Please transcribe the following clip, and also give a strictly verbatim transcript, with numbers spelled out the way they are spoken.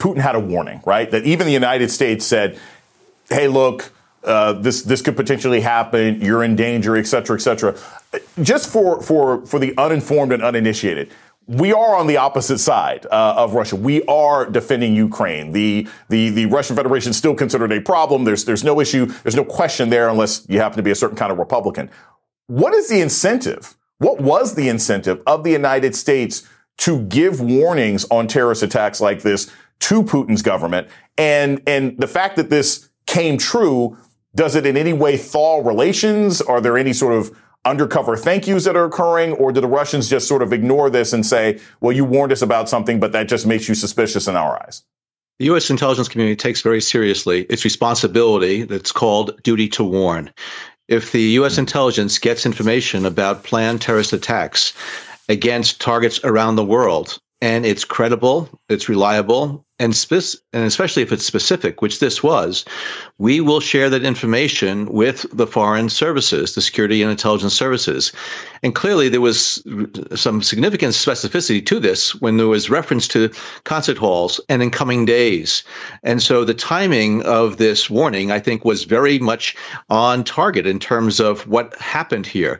Putin had a warning, right? That even the United States said, hey, look, uh, this this could potentially happen. You're in danger, et cetera, et cetera. Just for for for the uninformed and uninitiated, we are on the opposite side uh, of Russia. We are defending Ukraine. The the the Russian Federation is still considered a problem. There's there's no issue. There's no question there unless you happen to be a certain kind of Republican. What is the incentive? What was the incentive of the United States to give warnings on terrorist attacks like this to Putin's government? And and the fact that this came true, does it in any way thaw relations? Are there any sort of undercover thank yous that are occurring? Or do the Russians just sort of ignore this and say, well, you warned us about something, but that just makes you suspicious in our eyes? The U S intelligence community takes very seriously its responsibility that's called duty to warn. If the U S intelligence gets information about planned terrorist attacks against targets around the world, and it's credible, it's reliable, and, spe- and especially if it's specific, which this was, we will share that information with the foreign services, the security and intelligence services. And clearly there was some significant specificity to this when there was reference to concert halls and in coming days. And so the timing of this warning, I think, was very much on target in terms of what happened here.